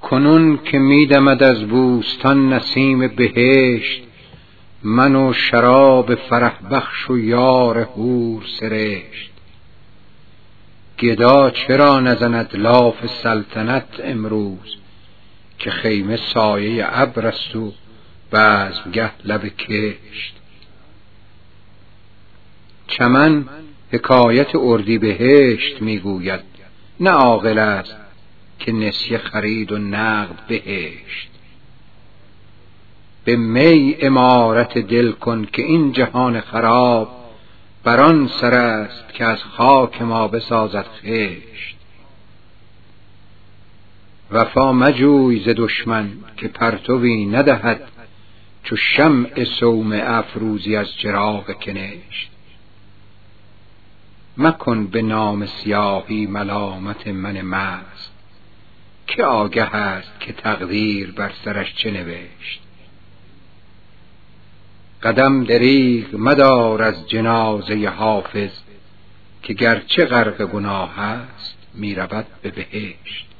کنون که میدمد از بوستان نسیم بهشت، من و شراب فرح بخش و یار حور سرشت. گدا چرا نزند لاف سلطنت امروز، که خیمه سایه ابر است و بزمگه لب کشت. چمن حکایت اردیبهشت میگوید، نه عاقل است که نسیه خرید و نقد بهشت. به می عمارت دل کن که این جهان خراب، بران سر است که از خاک ما بسازد خشت. وفا مجوی ز دشمن که پرتوی ندهد، چو شمع صومعه افروزی از چراغ کنشت. مکن به نام سیاهی ملامت من مست، که آگه است که تقدیر بر سرش چه نوشت. قدم دریغ مدار از جنازه حافظ، که گرچه غرق گناه است میرود به بهشت.